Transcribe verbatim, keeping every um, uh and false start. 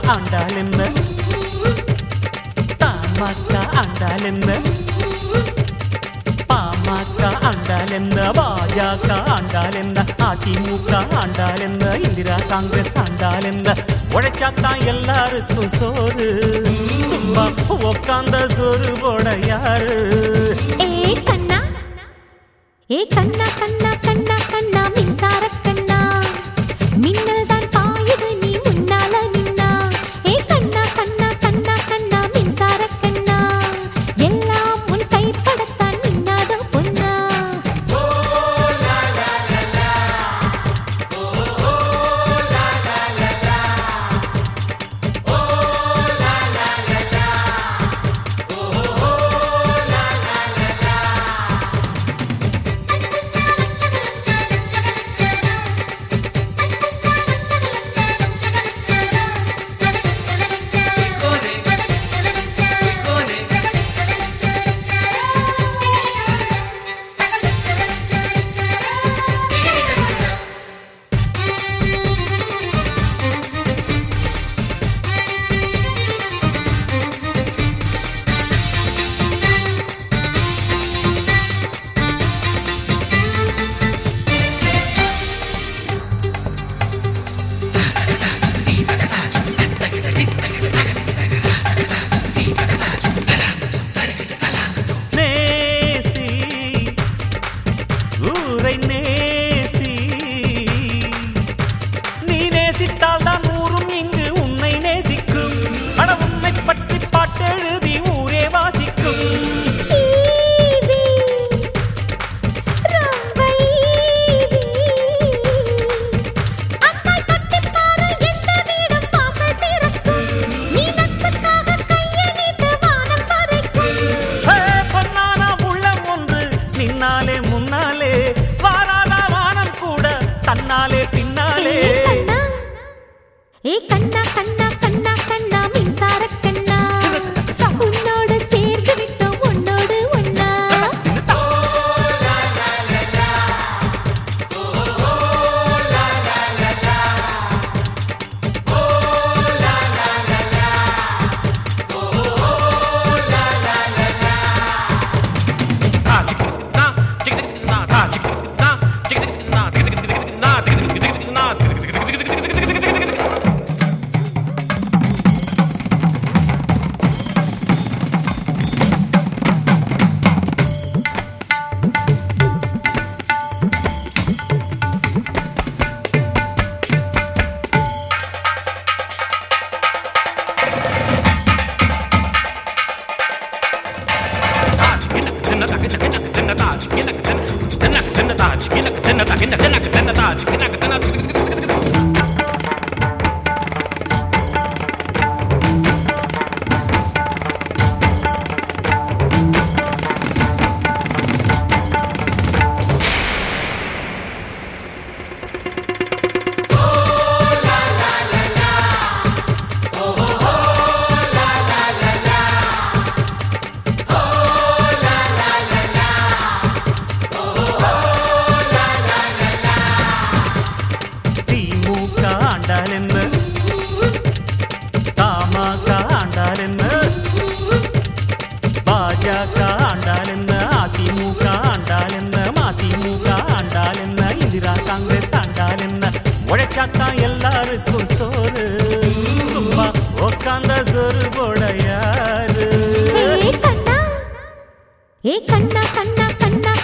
ஆண்டாள் என்ன, தமாக ஆண்டாள் என்ன, பாமக ஆண்டாள் என்ன, பாஜக ஆண்டாள் என்ன, அதிமுக ஆண்டாள் என்ன, இந்திரா காங்கிரஸ் ஆண்டாள் என்ன. உழைச்சாத்தான் எல்லாருக்கும் சோறு, சும்மா உக்காந்த சோறு போட யாரு? ஏ கண்ணா, ஏ கண்ணா கண்ணா கண்ணா கண்ணா மின்சார கண்ணா, மின்னல் தான் பாயுது நீ முன்னால நின்னா. ஏ கண்ணா கண்ணா கண்ணா கண்ணா மின்சார கண்ணா, எல்லாம் உன் கைப்படத்தான் மின்னாத பொன்னா. ஏ கண்ணா கண்ணா கண்ணா கண்ணா மின்சார கண்ணா, உன்னோடு சேர்ந்து விட்டோம் உன்னோடு ஒன்னா. பாஜக ஆண்டாள் என்ன, அதிமுக ஆண்டாள் என்ன, மதிமுக ஆண்டாள் என்ன, இந்திரா காங்கிரஸ் ஆண்டாள் என்ன. உழைச்சாத்தான் எல்லாருக்கும் சோறு, சும்மா உக்காந்த சோறு போட யாரு? ஏ கண்ணா, ஏ கண்ணா கண்ணா கண்ணா